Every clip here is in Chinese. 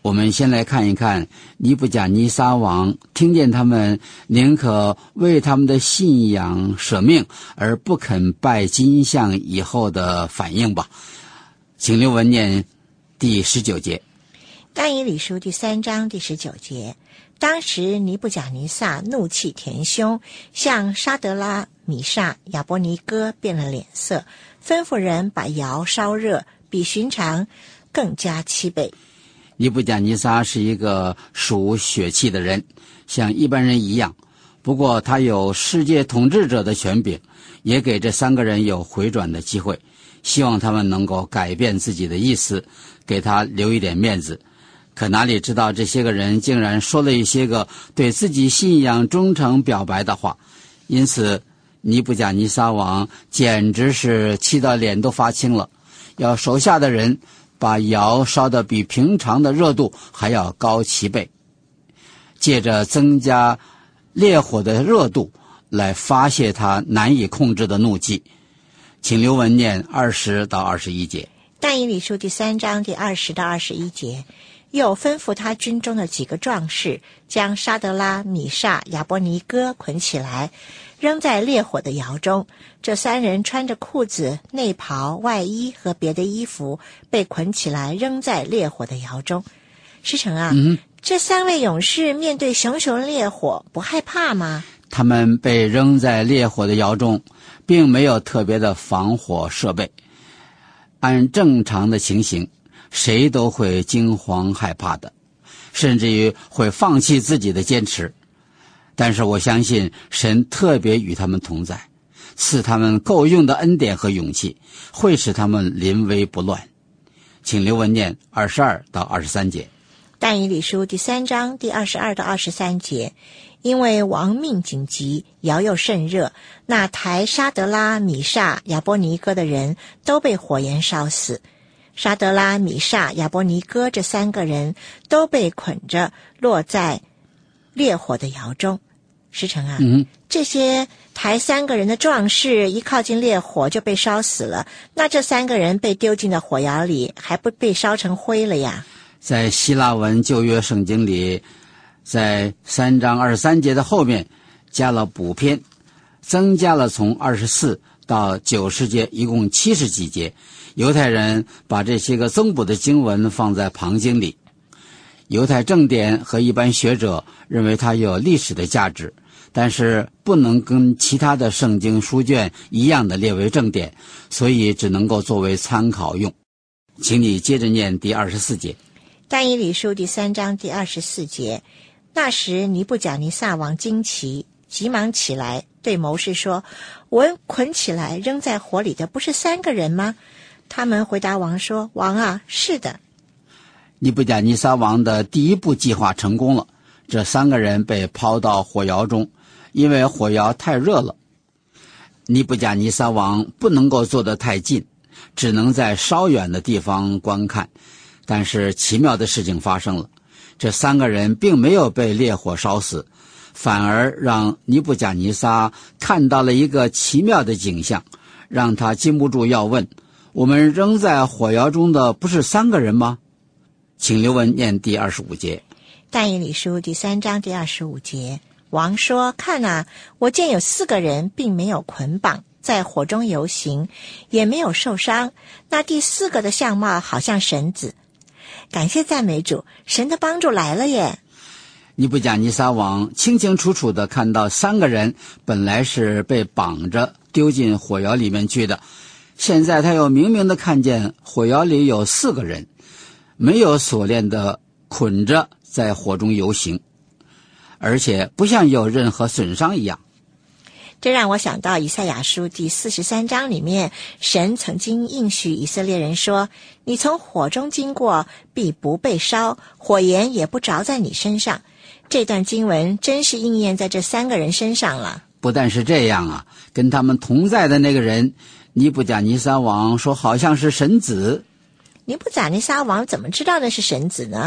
我们先来看一看尼布甲尼撒王听见他们宁可为他们的信仰舍命而不肯拜金像以后的反应吧。请刘文念第19节。 但以理书第3章第19节，当时尼布甲尼撒怒气填胸，向沙德拉、米煞、亚伯尼哥变了脸色，吩咐人把窑烧热，比寻常更加7倍。 尼布甲尼撒是一个属血气的人，像一般人一样，不过他有世界统治者的权柄，也给这3个人有回转的机会，希望他们能够改变自己的意思，给他留一点面子。可哪里知道这些个人竟然说了一些个对自己信仰忠诚表白的话，因此尼布甲尼撒王简直是气到脸都发青了，要手下的人把窑烧得比平常的热度还要高7倍，借着增加烈火的热度来发泄他难以控制的怒气。请刘文念20到21节。 但以理书第3章第20到21节，又吩咐他军中的几个壮士，将沙德拉、米煞、亚伯尼哥捆起来，扔在烈火的窑中。这3人穿着裤子、内袍、外衣和别的衣服，被捆起来扔在烈火的窑中。师承啊，这3位勇士面对熊熊烈火不害怕吗？ 他们被扔在烈火的窑中，并没有特别的防火设备。按正常的情形，谁都会惊慌害怕的，甚至于会放弃自己的坚持。但是我相信神特别与他们同在，赐他们够用的恩典和勇气，会使他们临危不乱。请刘文念22到23节。 但以理书第3章第22到23节，因为王命紧急，窑又甚热，那抬沙德拉、米煞、亚伯尼哥的人都被火焰烧死。沙德拉、米煞、亚伯尼哥这3个人都被捆着落在烈火的窑中。师承啊，这些抬3个人的壮士一靠近烈火就被烧死了，那这3个人被丢进了火窑里，还不被烧成灰了呀？ 在希腊文旧约圣经里，在3章23节的后面加了补篇，增加了从24到90节，一共70几节。犹太人把这些个增补的经文放在旁经里，犹太正典和一般学者认为它有历史的价值，但是不能跟其他的圣经书卷一样的列为正典，所以只能够作为参考用。请你接着念第24节。 但以理书第3章第24节，那时尼布甲尼撒王惊奇，急忙起来对谋士说，我捆起来扔在火里的不是3个人吗？他们回答王说，王啊，是的。 尼布甲尼撒王的第一步计划成功了，这3个人被抛到火窑中，因为火窑太热了。尼布甲尼撒王不能够坐得太近，只能在稍远的地方观看。但是奇妙的事情发生了，这3个人并没有被烈火烧死，反而让尼布甲尼撒看到了一个奇妙的景象，让他禁不住要问，我们扔在火窑中的不是3个人吗？请刘文念第25节。 但以理书第3章第25节，王说，看啊，我见有4个人并没有捆绑，在火中游行，也没有受伤，那第4个的相貌好像神子。感谢赞美主，神的帮助来了耶。 尼布甲尼撒王清清楚楚地看到3个人本来是被绑着丢进火窑里面去的，现在他又明明地看见火窑里有4个人，没有锁链的捆着在火中游行，而且不像有任何损伤一样。 这让我想到以赛亚书第43章里面，神曾经应许以色列人说，你从火中经过，必不被烧，火焰也不着在你身上。这段经文真是应验在这3个人身上了。 不但是这样啊，跟他们同在的那个人尼布甲尼撒王说好像是神子。 尼布甲尼撒王怎么知道那是神子呢？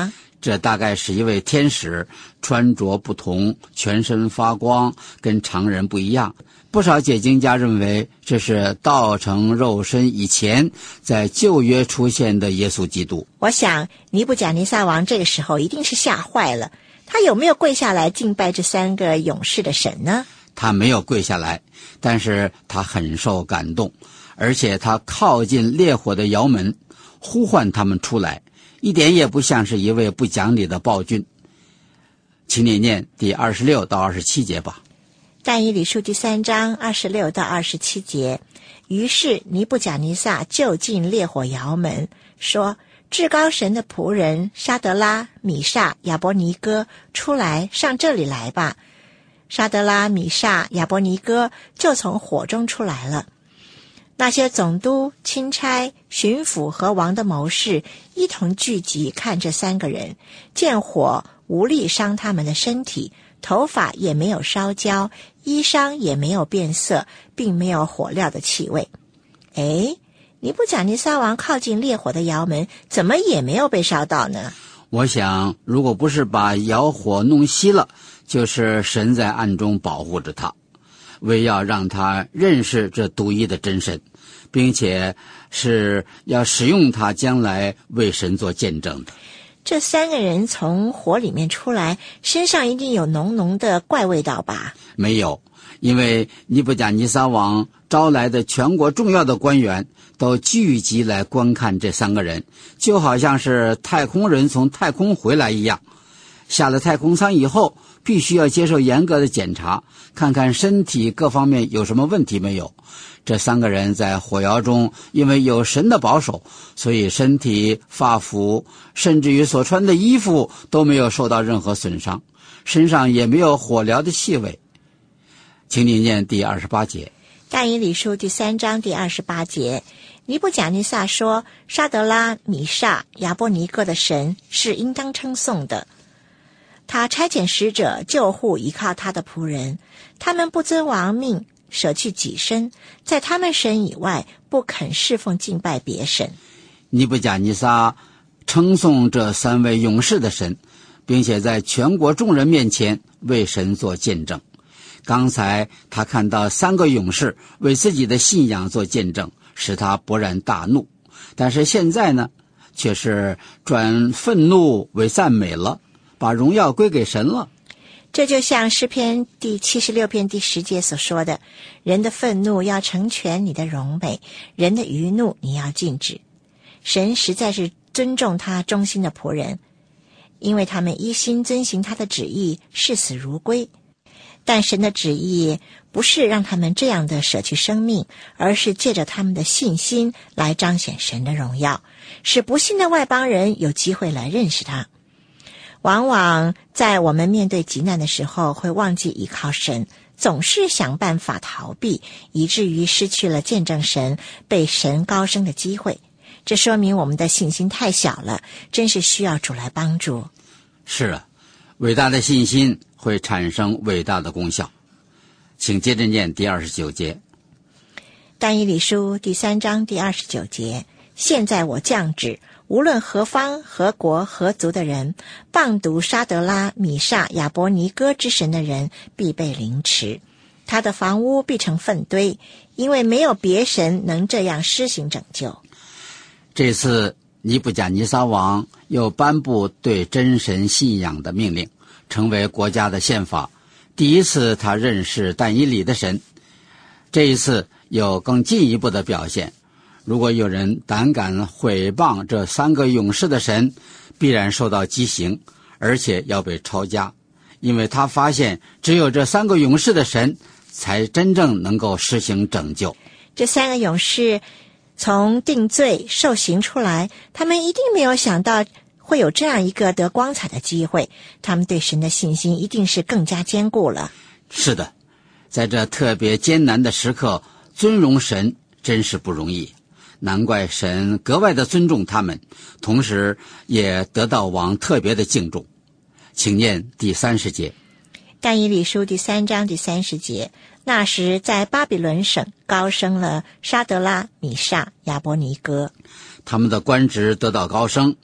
这大概是一位天使，穿着不同，全身发光，跟常人不一样。不少解经家认为这是道成肉身以前在旧约出现的耶稣基督。 我想尼布甲尼撒王这个时候一定是吓坏了，他有没有跪下来敬拜这3个勇士的神呢？ 他没有跪下来，但是他很受感动，而且他靠近烈火的窑门，呼唤他们出来，一点也不像是一位不讲理的暴君。请你念第26到27节吧。 但以理书第3章26到27节，于是尼布甲尼撒就进烈火窑门，说：至高神的仆人沙德拉、米煞、亚伯尼哥，出来，上这里来吧。沙德拉、米煞、亚伯尼哥就从火中出来了。那些总督、钦差、巡抚和王的谋士一同聚集看这3个人，见火无力伤他们的身体，头发也没有烧焦，衣裳也没有变色，并没有火燎的气味。尼布甲尼撒王靠近烈火的窑门，怎么也没有被烧到呢？ 我想如果不是把窑火弄熄了，就是神在暗中保护着他，为要让他认识这独一的真神，并且是要使用他将来为神做见证的。 这3个人从火里面出来，身上一定有浓浓的怪味道吧？ 没有，因为尼布甲尼撒王招来的全国重要的官员都聚集来观看这3个人，就好像是太空人从太空回来一样。下了太空舱以后，必须要接受严格的检查，看看身体各方面有什么问题没有。这3个人在火窑中，因为有神的保守，所以身体、发肤，甚至于所穿的衣服都没有受到任何损伤，身上也没有火燎的气味。请你念第28节。 但以理书第3章第28节，尼布甲尼撒说：沙德拉、米煞、亚伯尼哥的神是应当称颂的。他差遣使者救护依靠他的仆人，他们不遵王命，舍去己身，在他们神以外不肯侍奉敬拜别神。 尼布甲尼撒称颂这3位勇士的神，并且在全国众人面前为神做见证。刚才他看到3个勇士为自己的信仰做见证，使他勃然大怒，但是现在呢，却是转愤怒为赞美了，把荣耀归给神了。 这就像诗篇第76篇第10节所说的：人的愤怒要成全你的荣美，人的余怒你要禁止。神实在是尊重他忠心的仆人，因为他们一心遵行他的旨意，视死如归。但神的旨意不是让他们这样的舍去生命，而是借着他们的信心来彰显神的荣耀，使不信的外邦人有机会来认识他。往往在我们面对急难的时候，会忘记依靠神，总是想办法逃避，以至于失去了见证神、被神高升的机会。这说明我们的信心太小了，真是需要主来帮助。 是啊，伟大的信心会产生伟大的功效。请接着念第29节。 但以理书第3章第29节，现在我降旨，无论何方、何国、何族的人，谤读沙德拉、米煞、亚伯尼哥之神的人，必被凌迟，他的房屋必成粪堆，因为没有别神能这样施行拯救。 这次尼布甲尼撒王又颁布对真神信仰的命令，成为国家的宪法。第一次他认识但以理的神，这一次有更进一步的表现。如果有人胆敢毁谤这3个勇士的神，必然受到极刑，而且要被抄家，因为他发现只有这3个勇士的神才真正能够施行拯救。 这3个勇士从定罪受刑出来，他们一定没有想到会有这样一个得光彩的机会，他们对神的信心一定是更加坚固了。 是的，在这特别艰难的时刻，尊荣神真是不容易，难怪神格外的尊重他们，同时也得到王特别的敬重。请念第30节。 但以理书第3章第30节，那时在巴比伦省高升了沙德拉、米煞、亚伯尼哥， 他们的官职得到高升，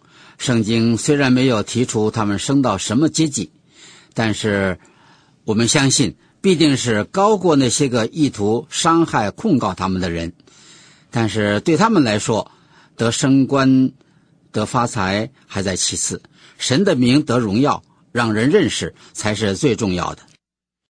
圣经虽然没有提出他们升到什么阶级，但是我们相信必定是高过那些个意图伤害控告他们的人。但是对他们来说，得升官得发财还在其次，神的名得荣耀，让人认识才是最重要的。